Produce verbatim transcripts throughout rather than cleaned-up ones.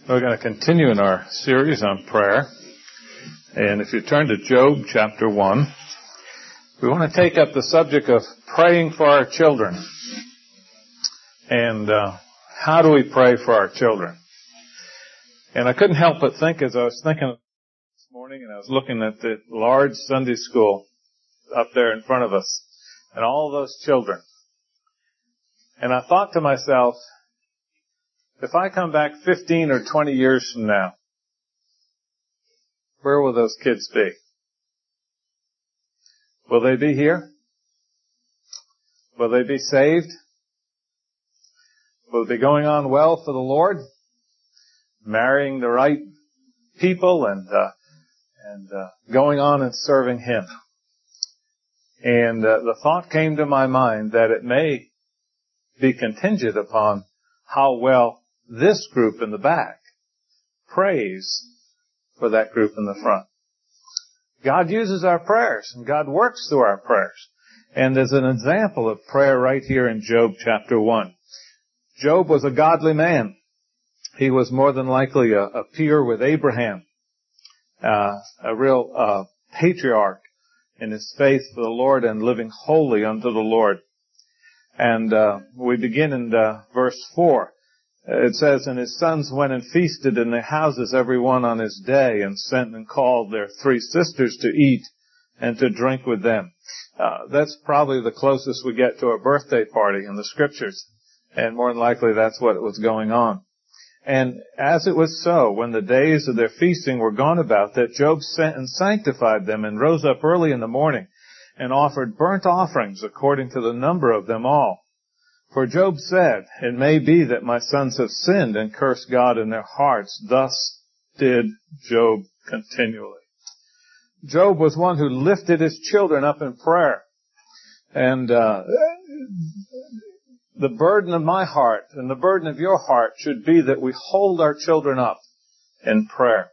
We're going to continue in our series on prayer. And if you turn to Job chapter one, we want to take up the subject of praying for our children. And uh, how do we pray for our children? And I couldn't help but think as I was thinking this morning, and I was looking at the large Sunday school up there in front of us, and all those children. And I thought to myself, if I come back fifteen or twenty years from now, where will those kids be? Will they be here? Will they be saved? Will they be going on well for the Lord? Marrying the right people and uh, and uh, going on and serving Him. And uh, the thought came to my mind that it may be contingent upon how well this group in the back prays for that group in the front. God uses our prayers, and God works through our prayers. And there's an example of prayer right here in Job chapter one. Job was a godly man. He was more than likely a, a peer with Abraham, uh, a real uh, patriarch in his faith for the Lord and living holy unto the Lord. And uh, we begin in uh, verse four. It says, "And his sons went and feasted in their houses every one on his day, and sent and called their three sisters to eat and to drink with them." Uh, that's probably the closest we get to a birthday party in the Scriptures. And more than likely that's what was going on. And as it was so, when the days of their feasting were gone about, that Job sent and sanctified them, and rose up early in the morning, and offered burnt offerings according to the number of them all. For Job said, "It may be that my sons have sinned and cursed God in their hearts." Thus did Job continually. Job was one who lifted his children up in prayer. And uh, the burden of my heart and the burden of your heart should be that we hold our children up in prayer.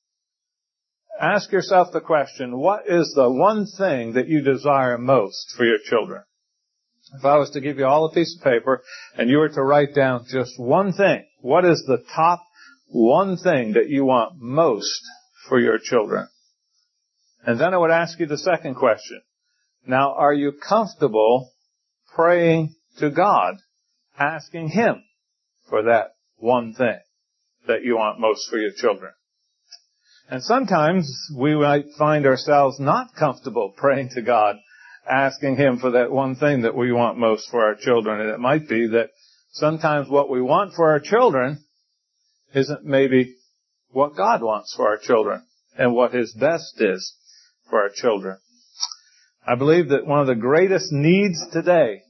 Ask yourself the question, what is the one thing that you desire most for your children? If I was to give you all a piece of paper and you were to write down just one thing, what is the top one thing that you want most for your children? And then I would ask you the second question. Now, are you comfortable praying to God, asking Him for that one thing that you want most for your children? And sometimes we might find ourselves not comfortable praying to God, asking Him for that one thing that we want most for our children. And it might be that sometimes what we want for our children isn't maybe what God wants for our children and what His best is for our children. I believe that one of the greatest needs today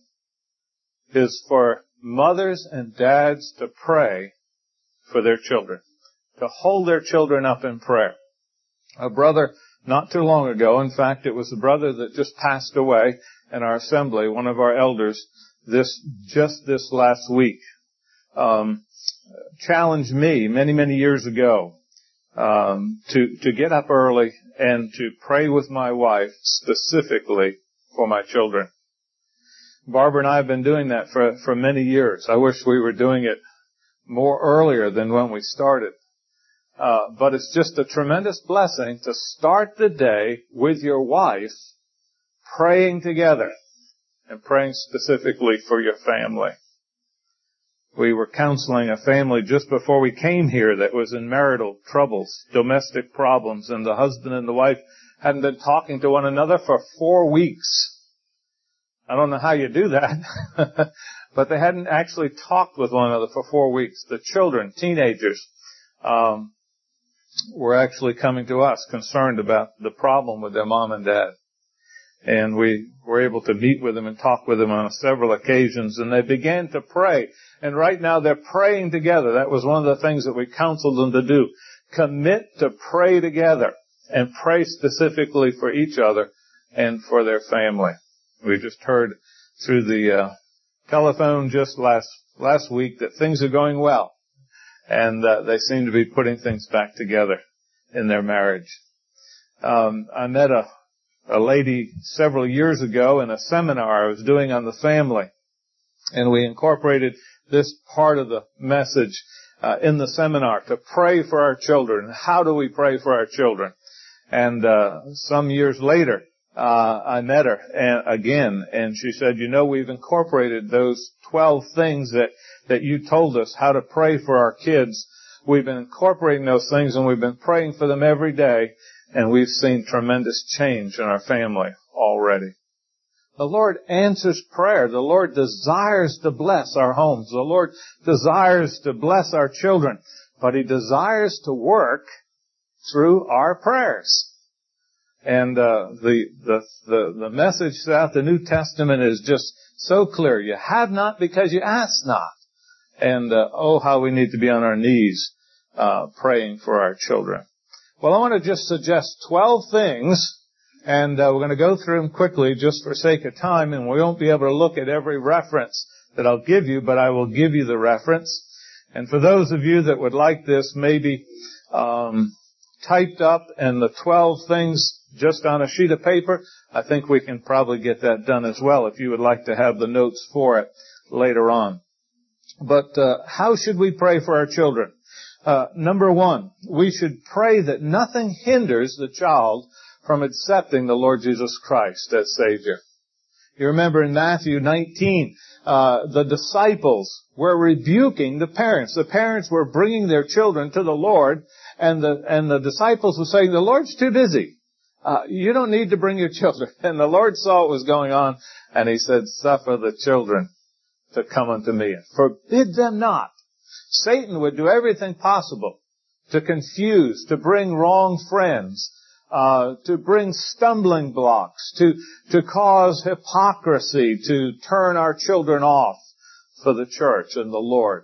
is for mothers and dads to pray for their children, to hold their children up in prayer. A brother not too long ago, in fact, it was a brother that just passed away in our assembly, one of our elders, this just this last week, um, challenged me many, many years ago um, to to get up early and to pray with my wife specifically for my children. Barbara and I have been doing that for for many years. I wish we were doing it more earlier than when we started. Uh, but it's just a tremendous blessing to start the day with your wife praying together and praying specifically for your family. We were counseling a family just before we came here that was in marital troubles, domestic problems, and the husband and the wife hadn't been talking to one another for four weeks. I don't know how you do that, but they hadn't actually talked with one another for four weeks. The children, teenagers, um, were actually coming to us concerned about the problem with their mom and dad. And we were able to meet with them and talk with them on several occasions, and they began to pray. And right now they're praying together. That was one of the things that we counseled them to do. Commit to pray together and pray specifically for each other and for their family. We just heard through the uh, telephone just last last week that things are going well. And uh, they seem to be putting things back together in their marriage. Um, I met a, a lady several years ago in a seminar I was doing on the family. And we incorporated this part of the message uh, in the seminar to pray for our children. How do we pray for our children? And uh, some years later, uh, I met her and, again, and she said, you know, we've incorporated those twelve things that, that you told us how to pray for our kids. We've been incorporating those things, and we've been praying for them every day, and we've seen tremendous change in our family already. The Lord answers prayer. The Lord desires to bless our homes. The Lord desires to bless our children, but He desires to work through our prayers. And uh, the, the the the message throughout the New Testament is just so clear. You have not because you ask not. And uh, oh, how we need to be on our knees uh praying for our children. Well, I want to just suggest twelve things, and uh, we're going to go through them quickly just for sake of time, and we won't be able to look at every reference that I'll give you, but I will give you the reference. And for those of you that would like this, maybe um typed up and the twelve things just on a sheet of paper, I think we can probably get that done as well if you would like to have the notes for it later on. But uh, how should we pray for our children? Uh, number one, we should pray that nothing hinders the child from accepting the Lord Jesus Christ as Savior. You remember in Matthew nineteen, uh, the disciples were rebuking the parents. The parents were bringing their children to the Lord, and the, and the disciples were saying, the Lord's too busy. Uh, you don't need to bring your children. And the Lord saw what was going on, and He said, suffer the children to come unto me, and forbid them not. Satan would do everything possible to confuse, to bring wrong friends, uh, to bring stumbling blocks, to, to cause hypocrisy, to turn our children off for the church and the Lord.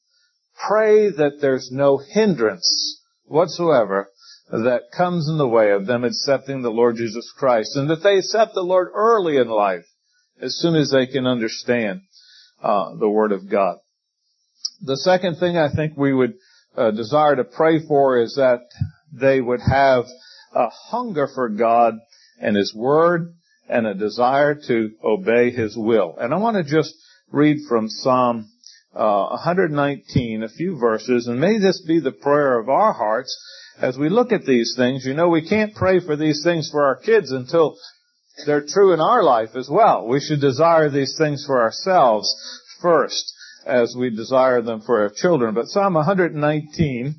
Pray that there's no hindrance whatsoever that comes in the way of them accepting the Lord Jesus Christ, and that they accept the Lord early in life, as soon as they can understand uh, the Word of God. The second thing I think we would uh, desire to pray for is that they would have a hunger for God and His Word and a desire to obey His will. And I want to just read from Psalm uh, one nineteen, a few verses, and may this be the prayer of our hearts as we look at these things. You know, we can't pray for these things for our kids until they're true in our life as well. We should desire these things for ourselves first, as we desire them for our children. But Psalm one nineteen,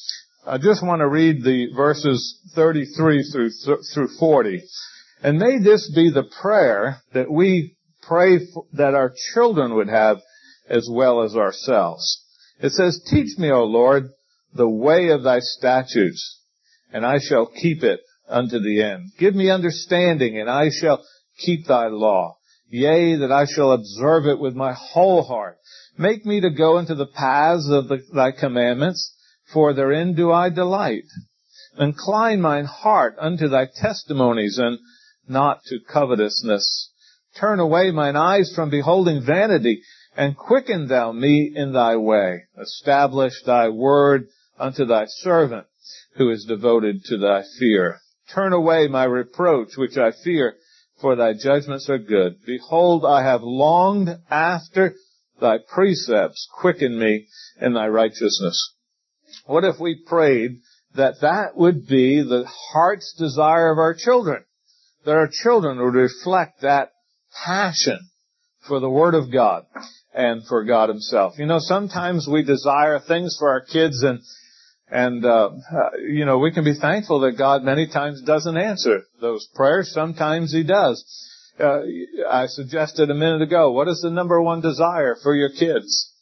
I just want to read the verses thirty-three through through forty. And may this be the prayer that we pray for, that our children would have as well as ourselves. It says, teach me, O Lord, the way of thy statutes, and I shall keep it unto the end. Give me understanding, and I shall keep thy law. Yea, that I shall observe it with my whole heart. Make me to go into the paths of the, thy commandments, for therein do I delight. Incline mine heart unto thy testimonies, and not to covetousness. Turn away mine eyes from beholding vanity, and quicken thou me in thy way. Establish thy word unto thy servant, who is devoted to thy fear. Turn away my reproach, which I fear, for thy judgments are good. Behold, I have longed after thy precepts. Quicken me in thy righteousness. What if we prayed that that would be the heart's desire of our children? That our children would reflect that passion for the Word of God and for God Himself. You know, sometimes we desire things for our kids, and and uh, uh you know, we can be thankful that God many times doesn't answer those prayers. Sometimes He does. Uh, I suggested a minute ago, what is the number one desire for your kids?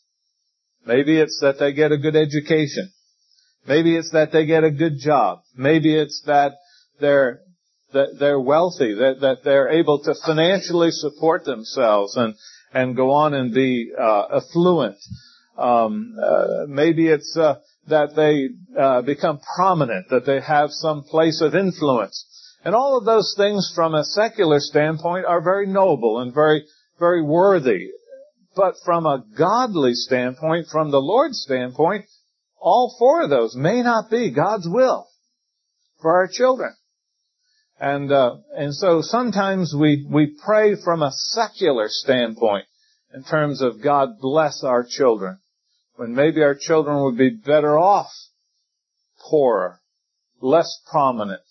Maybe it's that they get a good education. Maybe it's that they get a good job. Maybe it's that they're that they're wealthy, that that they're able to financially support themselves and and go on and be uh, affluent. Um, uh, maybe it's uh, that they uh, become prominent, that they have some place of influence. And all of those things from a secular standpoint are very noble and very, very worthy. But from a godly standpoint, from the Lord's standpoint, all four of those may not be God's will for our children. And, uh, and so sometimes we, we pray from a secular standpoint in terms of God bless our children. when maybe our children would be better off, poorer, less prominent,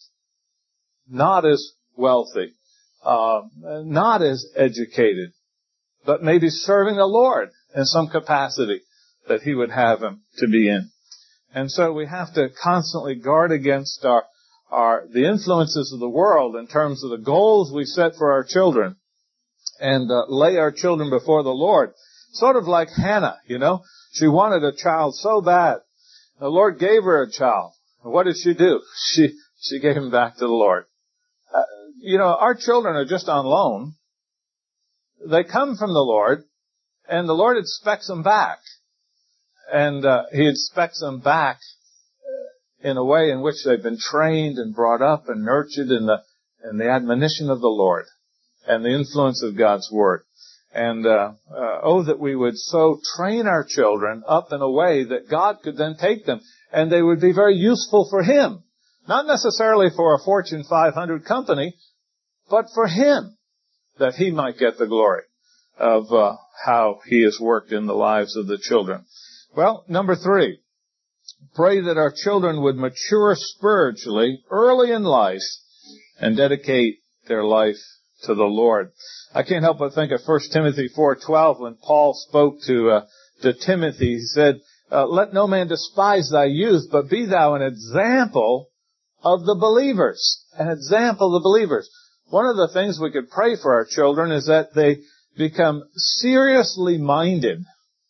not as wealthy, uh, not as educated, but maybe serving the Lord in some capacity that He would have him to be in. And so we have to constantly guard against our, our, the influences of the world in terms of the goals we set for our children, and uh, lay our children before the Lord. Sort of like Hannah, you know. She wanted a child so bad. The Lord gave her a child. What did she do? She, she gave him back to the Lord. Uh, you know, our children are just on loan. They come from the Lord, and the Lord expects them back. And uh, He expects them back in a way in which they've been trained and brought up and nurtured in the in the admonition of the Lord and the influence of God's Word. And uh, uh oh, that we would so train our children up in a way that God could then take them, and they would be very useful for Him. Not necessarily for a Fortune five hundred company, but for Him, that He might get the glory of uh, how He has worked in the lives of the children. Well, number three, pray that our children would mature spiritually early in life and dedicate their life to the Lord. I can't help but think of First Timothy four twelve when Paul spoke to uh, to Timothy. He said, uh, let no man despise thy youth, but be thou an example of the believers. An example of the believers. One of the things we could pray for our children is that they become seriously minded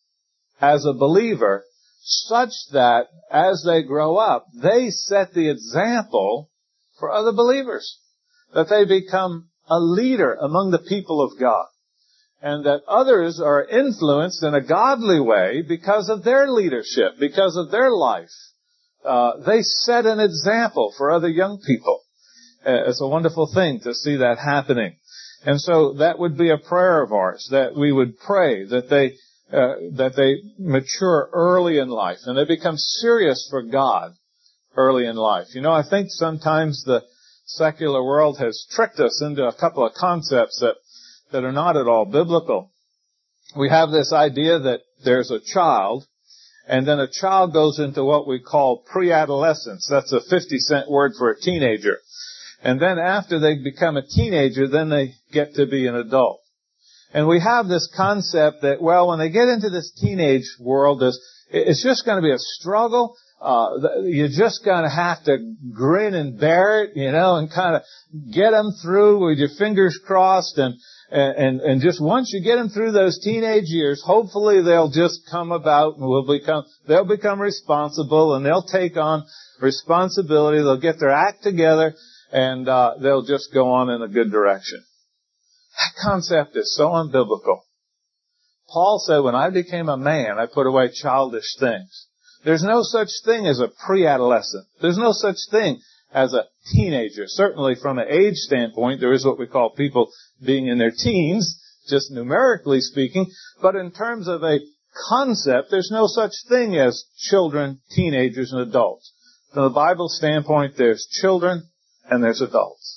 as a believer, such that as they grow up, they set the example for other believers. That they become a leader among the people of God. And that others are influenced in a godly way because of their leadership, because of their life. Uh, they set an example for other young people. Uh, it's a wonderful thing to see that happening. And so that would be a prayer of ours, that we would pray that they uh, that they mature early in life and they become serious for God early in life. You know, I think sometimes the secular world has tricked us into a couple of concepts that, that are not at all biblical. We have this idea that there's a child, and then a child goes into what we call pre-adolescence. That's a fifty cent word for a teenager. And then after they become a teenager, then they get to be an adult. And we have this concept that, well, when they get into this teenage world, it's just going to be a struggle. Uh, you're just going to have to grin and bear it, you know, and kind of get them through with your fingers crossed. And, and, and just once you get them through those teenage years, hopefully they'll just come about and will become, they'll become responsible and they'll take on responsibility. They'll get their act together and, uh, they'll just go on in a good direction. That concept is so unbiblical. Paul said, when I became a man, I put away childish things. There's no such thing as a pre-adolescent. There's no such thing as a teenager. Certainly from an age standpoint, there is what we call people being in their teens, just numerically speaking. But in terms of a concept, there's no such thing as children, teenagers, and adults. From the Bible standpoint, there's children and there's adults.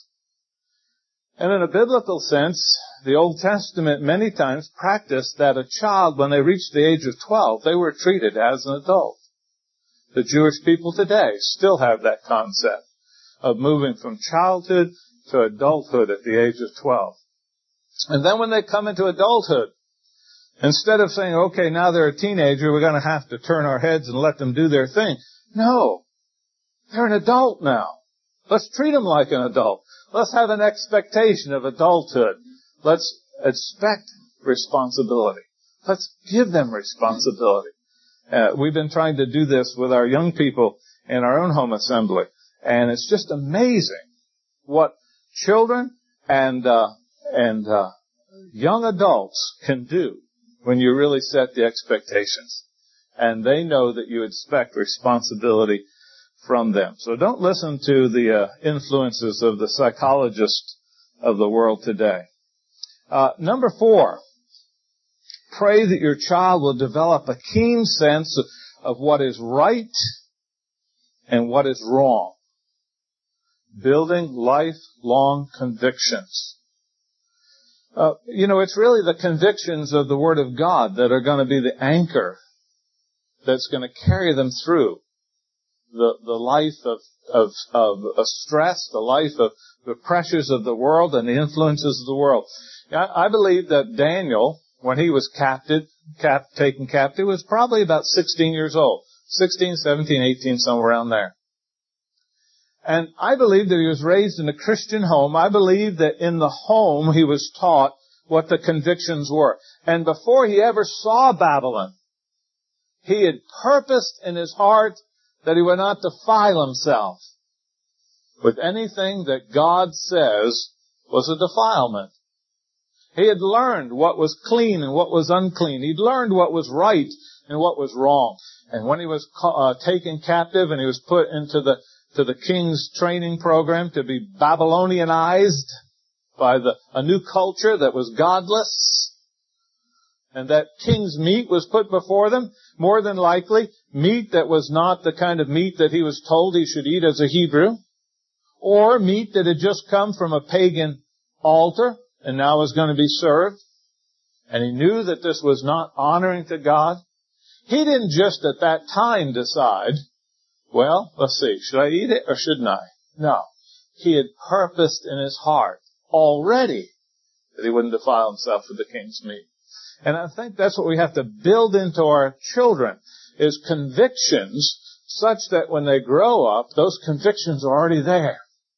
And in a biblical sense, the Old Testament many times practiced that a child, when they reached the age of twelve, they were treated as an adult. The Jewish people today still have that concept of moving from childhood to adulthood at the age of twelve. And then when they come into adulthood, instead of saying, okay, now they're a teenager, we're going to have to turn our heads and let them do their thing. No. They're an adult now. Let's treat them like an adult. Let's have an expectation of adulthood. Let's expect responsibility. Let's give them responsibility. Uh, we've been trying to do this with our young people in our own home assembly. And it's just amazing what children and, uh, and, uh, young adults can do when you really set the expectations. And they know that you expect responsibility from them. So don't listen to the uh, influences of the psychologists of the world today. Uh, number four, pray that your child will develop a keen sense of, of what is right and what is wrong. Building lifelong convictions. Uh, you know, it's really the convictions of the Word of God that are going to be the anchor that's going to carry them through the, the life of, of, of, of stress, the life of the pressures of the world and the influences of the world. I, I believe that Daniel, when he was captive, cap, taken captive, was probably about sixteen years old. sixteen, seventeen, eighteen, somewhere around there. And I believe that he was raised in a Christian home. I believe that in the home he was taught what the convictions were. And before he ever saw Babylon, he had purposed in his heart that he would not defile himself with anything that God says was a defilement. He had learned what was clean and what was unclean. He'd learned what was right and what was wrong. And when he was uh, taken captive and he was put into the to the king's training program to be Babylonianized by the a new culture that was godless, and that king's meat was put before them, more than likely meat that was not the kind of meat that he was told he should eat as a Hebrew, or meat that had just come from a pagan altar and now was going to be served. And he knew that this was not honoring to God. He didn't just at that time decide, well, let's see, should I eat it or shouldn't I? No. He had purposed in his heart already that he wouldn't defile himself with the king's meat. And I think that's what we have to build into our children, is convictions such that when they grow up, those convictions are already there.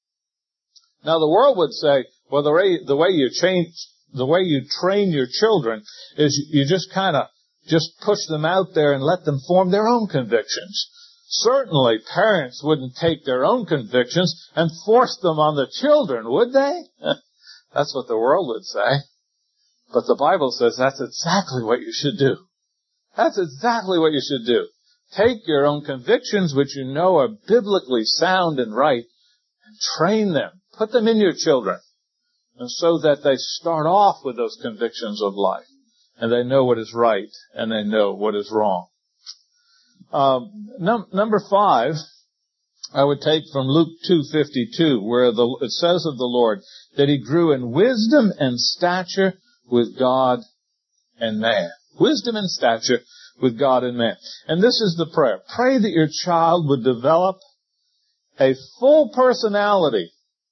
Now the world would say, well, the way, the way you change, the way you train your children is you just kind of just push them out there and let them form their own convictions. Certainly parents wouldn't take their own convictions and force them on the children, would they? That's what the world would say. But the Bible says that's exactly what you should do. That's exactly what you should do. Take your own convictions, which you know are biblically sound and right, and train them. Put them in your children. And so that they start off with those convictions of life. And they know what is right, and they know what is wrong. Um, num- number five, I would take from Luke two fifty-two, where the, it says of the Lord that he grew in wisdom and stature with God and man. Wisdom and stature with God and man. And this is the prayer. Pray that your child would develop a full personality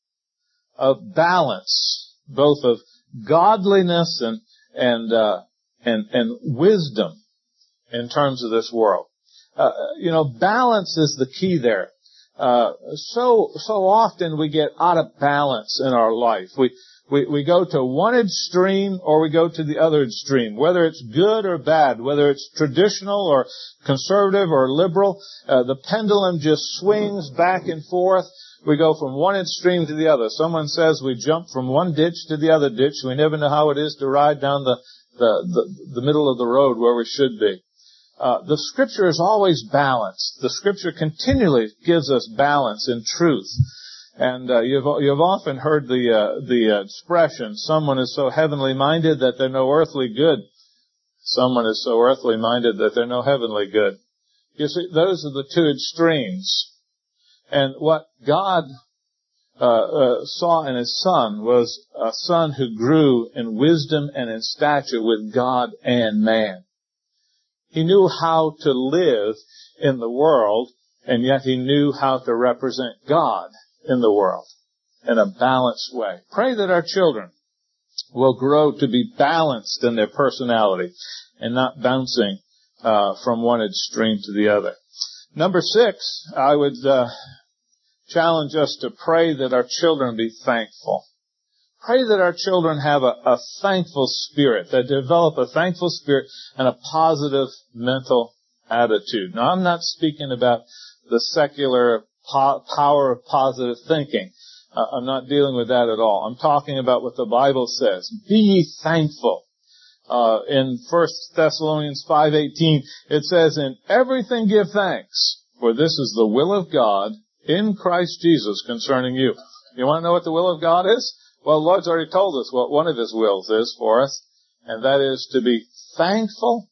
of balance, both of godliness and and uh, and and wisdom in terms of this world. Uh, you know, balance is the key there. Uh, so, so often we get out of balance in our life. We, we, we go to one extreme or we go to the other extreme. Whether it's good or bad, whether it's traditional or conservative or liberal, uh, the pendulum just swings back and forth. We go from one extreme to the other. Someone says we jump from one ditch to the other ditch. We never know how it is to ride down the, the, the, the middle of the road where we should be. Uh, the Scripture is always balanced. The Scripture continually gives us balance in truth. And uh, you've you've often heard the uh, the uh, expression, someone is so heavenly minded that they're no earthly good. Someone is so earthly minded that they're no heavenly good. You see, those are the two extremes. And what God uh, uh, saw in His Son was a Son who grew in wisdom and in stature with God and man. He knew how to live in the world, and yet he knew how to represent God in the world in a balanced way. Pray that our children will grow to be balanced in their personality and not bouncing uh, from one extreme to the other. Number six, I would uh, challenge us to pray that our children be thankful. Pray that our children have a, a thankful spirit, that develop a thankful spirit and a positive mental attitude. Now, I'm not speaking about the secular po- power of positive thinking. Uh, I'm not dealing with that at all. I'm talking about what the Bible says. Be ye thankful. Uh, in First Thessalonians five eighteen, it says, in everything give thanks, for this is the will of God in Christ Jesus concerning you. You want to know what the will of God is? Well, the Lord's already told us what one of His wills is for us, and that is to be thankful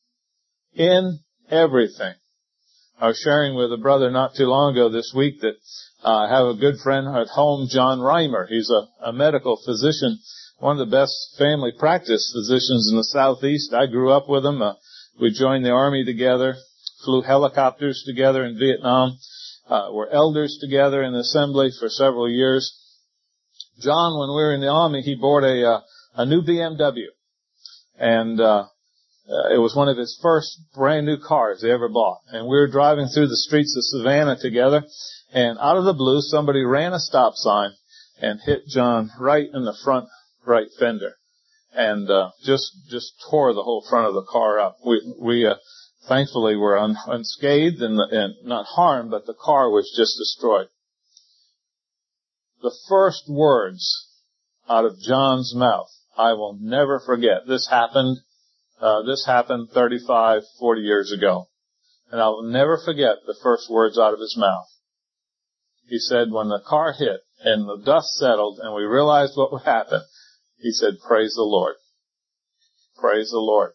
in everything. I was sharing with a brother not too long ago this week that uh, I have a good friend at home, John Reimer. He's a, a medical physician, one of the best family practice physicians in the Southeast. I grew up with him. Uh, we joined the Army together flew helicopters together in Vietnam, uh, were elders together in the assembly for several years. John, when we were in the Army, he bought a, uh, a new B M W. And, uh, uh, it was one of his first brand new cars he ever bought. And we were driving through the streets of Savannah together, and out of the blue, somebody ran a stop sign and hit John right in the front right fender. And, uh, just, just tore the whole front of the car up. We, we, uh, thankfully were un, unscathed and, and not harmed, but the car was just destroyed. The first words out of John's mouth, I will never forget. This happened, uh, this happened thirty-five, forty years ago. And I will never forget the first words out of his mouth. He said, when the car hit and the dust settled and we realized what would happen, he said, praise the Lord. Praise the Lord.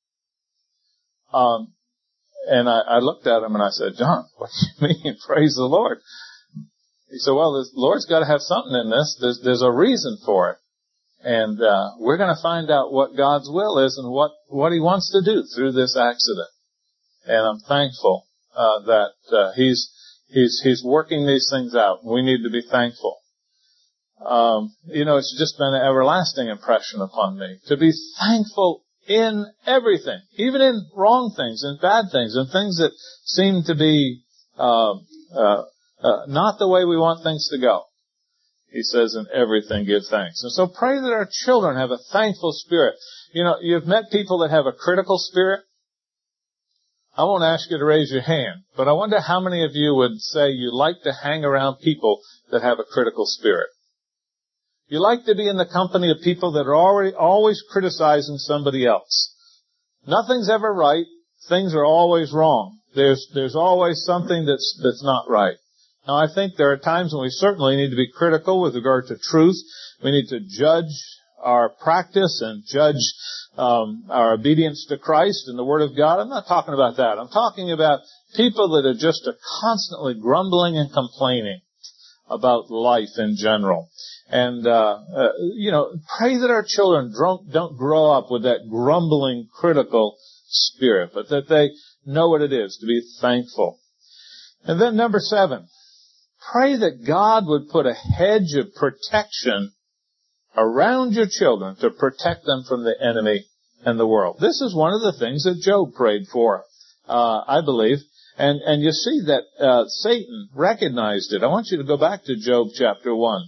Um, and I, I looked at him and I said, John, what do you mean, praise the Lord? He said, well, the Lord's got to have something in this. There's, there's a reason for it. And, uh, we're going to find out what God's will is and what, what He wants to do through this accident. And I'm thankful, uh, that, uh, He's, He's, He's working these things out. We need to be thankful. Um, you know, it's just been an everlasting impression upon me to be thankful in everything, even in wrong things and bad things and things that seem to be, uh, uh, uh, not the way we want things to go. He says, in everything give thanks. And so pray that our children have a thankful spirit. You know, you've met people that have a critical spirit. I won't ask you to raise your hand, but I wonder how many of you would say you like to hang around people that have a critical spirit. You like to be in the company of people that are already always criticizing somebody else. Nothing's ever right. Things are always wrong. There's, there's always something that's, that's not right. Now, I think there are times when we certainly need to be critical with regard to truth. We need to judge our practice and judge um, our obedience to Christ and the Word of God. I'm not talking about that. I'm talking about people that are just are constantly grumbling and complaining about life in general. And, uh, uh, you know, pray that our children don't, don't grow up with that grumbling, critical spirit, but that they know what it is to be thankful. And then number seven, pray that God would put a hedge of protection around your children to protect them from the enemy and the world. This is one of the things that Job prayed for, uh, I believe. And, and you see that, uh, Satan recognized it. I want you to go back to Job chapter one.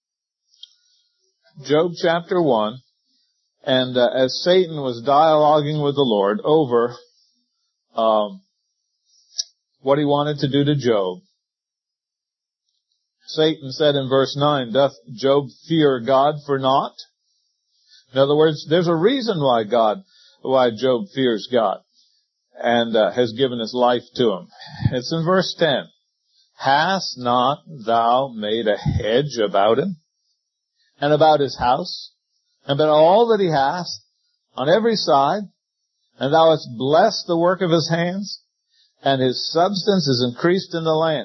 Job chapter one. And, uh, as Satan was dialoguing with the Lord over, um, what he wanted to do to Job, Satan said in verse nine, doth Job fear God for naught? In other words, there's a reason why God, why Job fears God and uh, has given his life to him. It's in verse ten. Hast not thou made a hedge about him and about his house and about all that he hath on every side, and thou hast blessed the work of his hands, and his substance is increased in the land?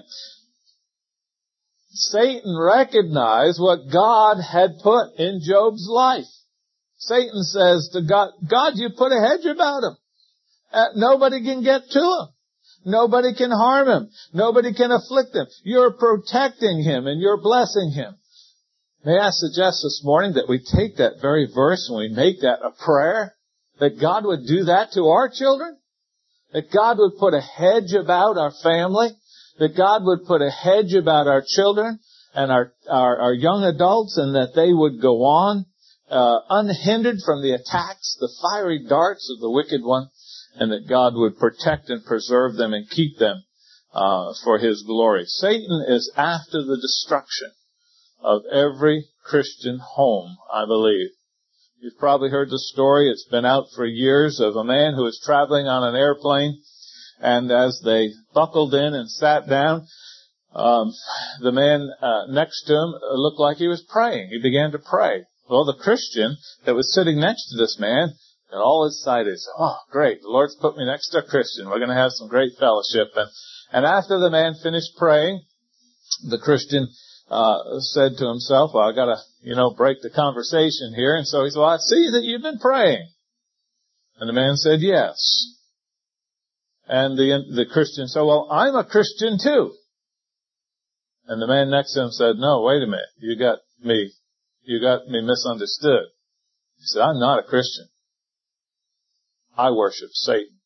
Satan recognized what God had put in Job's life. Satan says to God, God, you put a hedge about him. Uh, nobody can get to him. Nobody can harm him. Nobody can afflict him. You're protecting him and you're blessing him. May I suggest this morning that we take that very verse and we make that a prayer, that God would do that to our children, that God would put a hedge about our family, that God would put a hedge about our children and our, our, our young adults, and that they would go on uh, unhindered from the attacks, the fiery darts of the wicked one, and that God would protect and preserve them and keep them uh, for His glory. Satan is after the destruction of every Christian home, I believe. You've probably heard the story. It's been out for years, of a man who was traveling on an airplane, and as they buckled in and sat down, um, the man uh, next to him looked like he was praying. He began to pray. Well, the Christian that was sitting next to this man got all excited. Said, oh, great, the Lord's put me next to a Christian. We're going to have some great fellowship. And, and after the man finished praying, the Christian uh said to himself, well, I got to, you know, break the conversation here. And so he said, well, I see that you've been praying. And the man said, yes. And the, the Christian said, well, I'm a Christian too. And the man next to him said, no, wait a minute. You got me, you got me misunderstood. He said, I'm not a Christian. I worship Satan.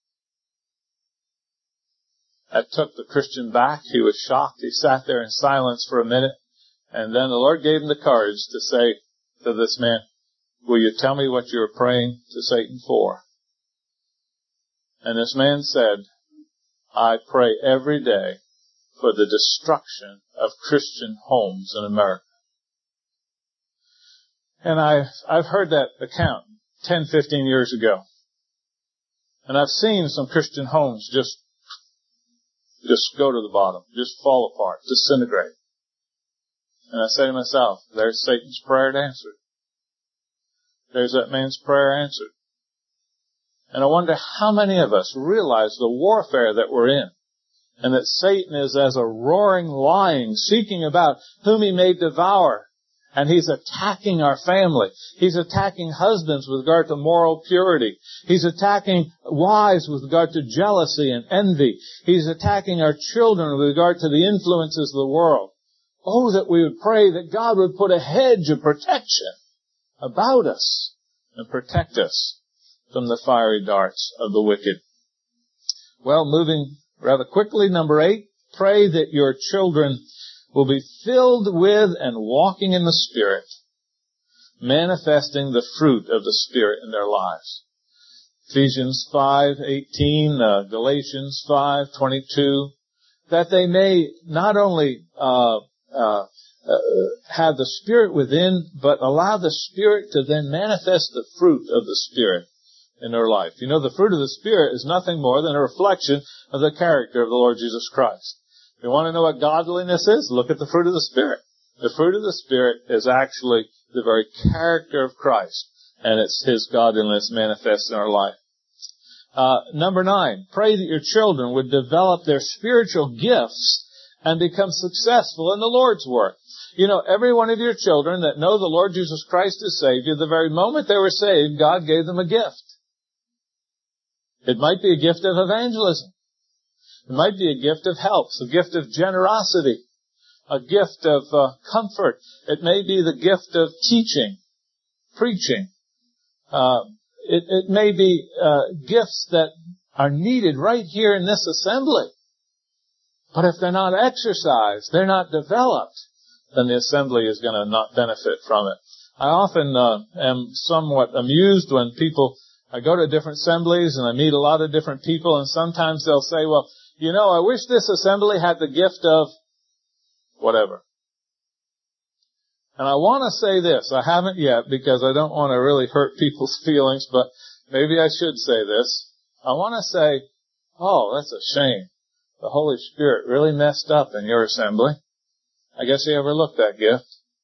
That took the Christian back. He was shocked. He sat there in silence for a minute. And then the Lord gave him the courage to say to this man, will you tell me what you were praying to Satan for? And this man said, I pray every day for the destruction of Christian homes in America. And I've, I've heard that account ten, fifteen years ago. And I've seen some Christian homes just, just go to the bottom, just fall apart, disintegrate. And I say to myself, there's Satan's prayer answered. There's that man's prayer answered. And I wonder how many of us realize the warfare that we're in, and that Satan is as a roaring lion seeking about whom he may devour. And he's attacking our family. He's attacking husbands with regard to moral purity. He's attacking wives with regard to jealousy and envy. He's attacking our children with regard to the influences of the world. Oh, that we would pray that God would put a hedge of protection about us and protect us from the fiery darts of the wicked. Well, moving rather quickly, number eight, pray that your children will be filled with and walking in the Spirit, manifesting the fruit of the Spirit in their lives. Ephesians five eighteen, uh, Galatians five twenty-two, that they may not only uh, uh, uh have the Spirit within, but allow the Spirit to then manifest the fruit of the Spirit in their life. You know, the fruit of the Spirit is nothing more than a reflection of the character of the Lord Jesus Christ. If you want to know what godliness is, look at the fruit of the Spirit. The fruit of the Spirit is actually the very character of Christ, and it's His godliness manifest in our life. Uh, number nine, pray that your children would develop their spiritual gifts and become successful in the Lord's work. You know, every one of your children that know the Lord Jesus Christ as Savior, the very moment they were saved, God gave them a gift. It might be a gift of evangelism. It might be a gift of helps, a gift of generosity, a gift of uh, comfort. It may be the gift of teaching, preaching. Uh, it, it may be uh, gifts that are needed right here in this assembly. But if they're not exercised, they're not developed, then the assembly is going to not benefit from it. I often uh, am somewhat amused when people, I go to different assemblies and I meet a lot of different people, and sometimes they'll say, well, you know, I wish this assembly had the gift of whatever. And I want to say this. I haven't yet because I don't want to really hurt people's feelings, but maybe I should say this. I want to say, oh, that's a shame. The Holy Spirit really messed up in your assembly. I guess you overlooked that gift.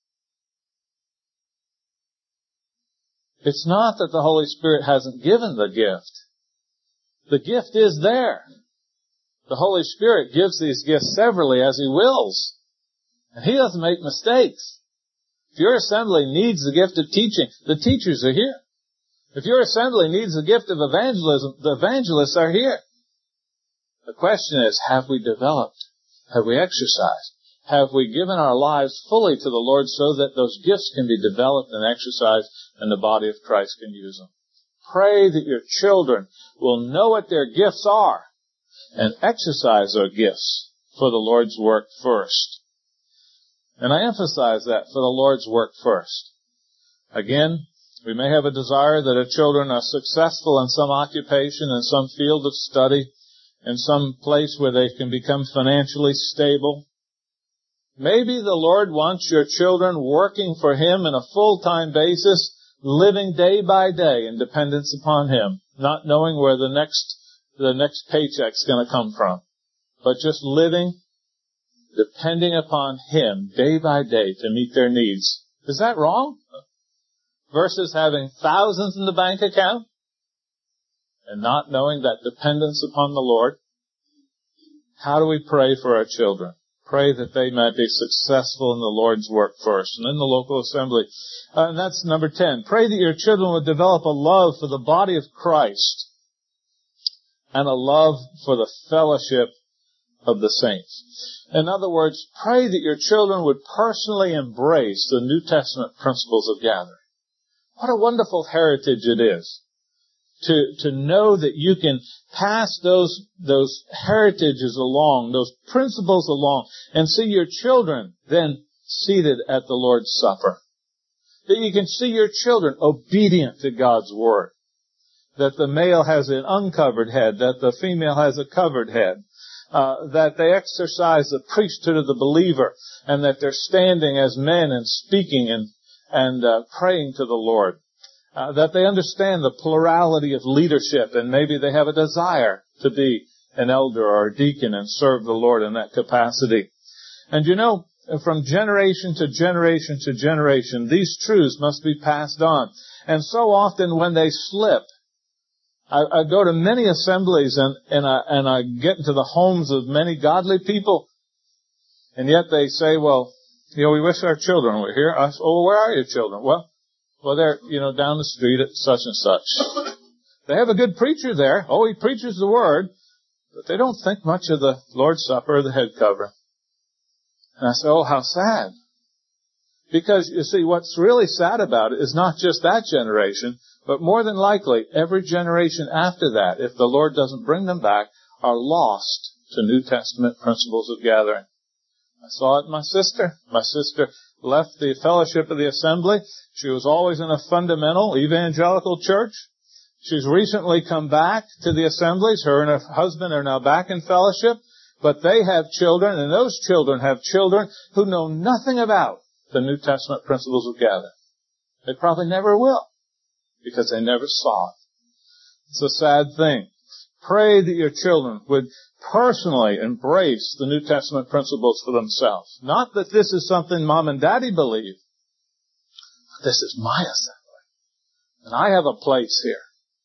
It's not that the Holy Spirit hasn't given the gift. The gift is there. The Holy Spirit gives these gifts severally as He wills. And He doesn't make mistakes. If your assembly needs the gift of teaching, the teachers are here. If your assembly needs the gift of evangelism, the evangelists are here. The question is, have we developed? Have we exercised? Have we given our lives fully to the Lord so that those gifts can be developed and exercised and the body of Christ can use them? Pray that your children will know what their gifts are and exercise their gifts for the Lord's work first. And I emphasize that, for the Lord's work first. Again, we may have a desire that our children are successful in some occupation, in some field of study, in some place where they can become financially stable. Maybe the Lord wants your children working for Him on a full-time basis, living day by day in dependence upon Him, not knowing where the next the next paycheck's going to come from, but just living, depending upon Him day by day to meet their needs. Is that wrong? Versus having thousands in the bank account and not knowing that dependence upon the Lord. How do we pray for our children? Pray that they might be successful in the Lord's work first and in the local assembly. Uh, and that's number ten. Pray that your children would develop a love for the body of Christ. and a love for the fellowship of the saints. In other words, pray that your children would personally embrace the New Testament principles of gathering. What a wonderful heritage it is to, to know that you can pass those, those heritages along, those principles along, and see your children then seated at the Lord's Supper. That you can see your children obedient to God's Word. That the male has an uncovered head, that the female has a covered head. Uh, that they exercise the priesthood of the believer, and that they're standing as men and speaking and, and uh, praying to the Lord. Uh, that they understand the plurality of leadership, and maybe they have a desire to be an elder or a deacon and serve the Lord in that capacity. And you know, from generation to generation to generation, these truths must be passed on. And so often when they slip, I, I go to many assemblies and, and I, and I get into the homes of many godly people, and yet they say, well, you know, we wish our children were here. I say, oh, where are your children? Well, well, they're, you know, down the street at such and such. They have a good preacher there. Oh, he preaches the Word, but they don't think much of the Lord's Supper or the head cover. And I say, oh, how sad. Because, you see, what's really sad about it is not just that generation, but more than likely, every generation after that, if the Lord doesn't bring them back, are lost to New Testament principles of gathering. I saw it in my sister. My sister left the fellowship of the assembly. She was always in a fundamental evangelical church. She's recently come back to the assemblies. Her and her husband are now back in fellowship, but they have children, and those children have children who know nothing about the New Testament principles of gathering. They probably never will, because they never saw it. It's a sad thing. Pray that your children would personally embrace the New Testament principles for themselves. Not that this is something mom and daddy believe. But this is my assembly. And I have a place here.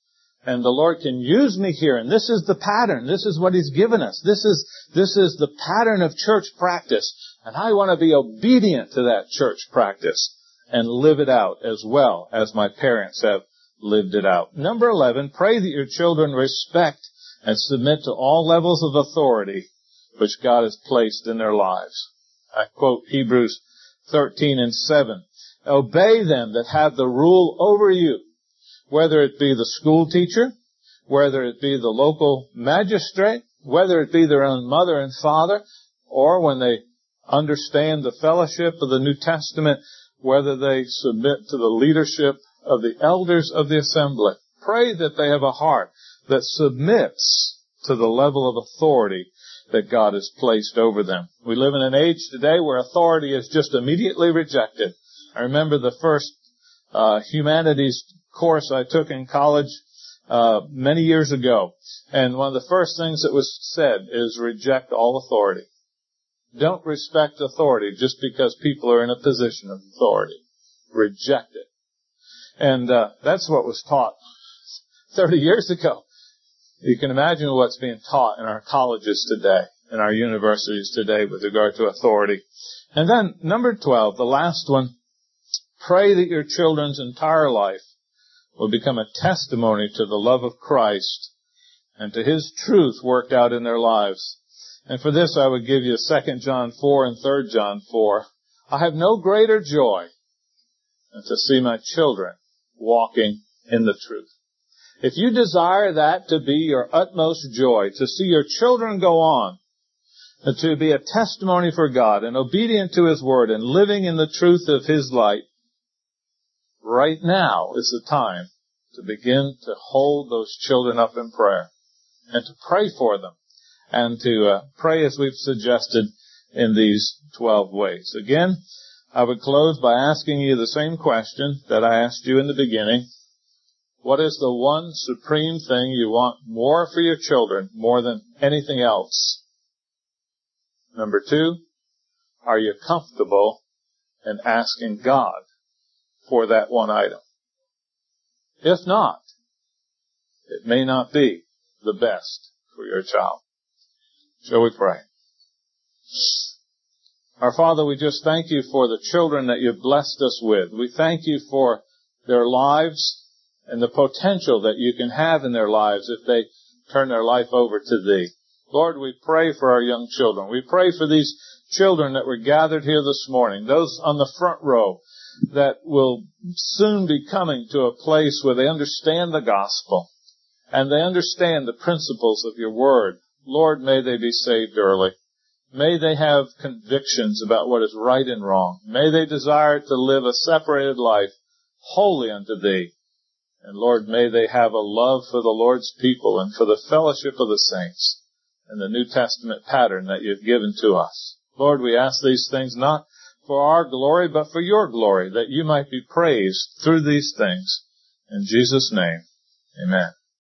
And the Lord can use me here. And this is the pattern. This is what He's given us. This is, this is the pattern of church practice. And I want to be obedient to that church practice and live it out as well as my parents have lived it out. Number eleven, pray that your children respect and submit to all levels of authority which God has placed in their lives. I quote Hebrews thirteen and seven. Obey them that have the rule over you, whether it be the school teacher, whether it be the local magistrate, whether it be their own mother and father, or when they understand the fellowship of the New Testament, whether they submit to the leadership of the elders of the assembly. Pray that they have a heart that submits to the level of authority that God has placed over them. We live in an age today where authority is just immediately rejected. I remember the first uh, humanities course I took in college uh, many years ago, and one of the first things that was said is reject all authority. Don't respect authority just because people are in a position of authority. Reject it. And uh, that's what was taught thirty years ago. You can imagine what's being taught in our colleges today, in our universities today with regard to authority. And then, number twelve, the last one, pray that your children's entire life will become a testimony to the love of Christ and to His truth worked out in their lives. And for this I would give you Second John four and Third John four. I have no greater joy than to see my children walking in the truth. If you desire that to be your utmost joy, to see your children go on, and to be a testimony for God and obedient to His Word and living in the truth of His light, right now is the time to begin to hold those children up in prayer and to pray for them and to uh, pray as we've suggested in these twelve ways. Again, I would close by asking you the same question that I asked you in the beginning. What is the one supreme thing you want more for your children, more than anything else? Number two, are you comfortable in asking God for that one item? If not, it may not be the best for your child. Shall we pray? Our Father, we just thank You for the children that You've blessed us with. We thank You for their lives and the potential that You can have in their lives if they turn their life over to Thee. Lord, we pray for our young children. We pray for these children that were gathered here this morning, those on the front row that will soon be coming to a place where they understand the gospel and they understand the principles of your word. Lord, may they be saved early. May they have convictions about what is right and wrong. May they desire to live a separated life wholly unto Thee. And Lord, may they have a love for the Lord's people and for the fellowship of the saints and the New Testament pattern that You've given to us. Lord, we ask these things not for our glory, but for Your glory, that You might be praised through these things. In Jesus' name, amen.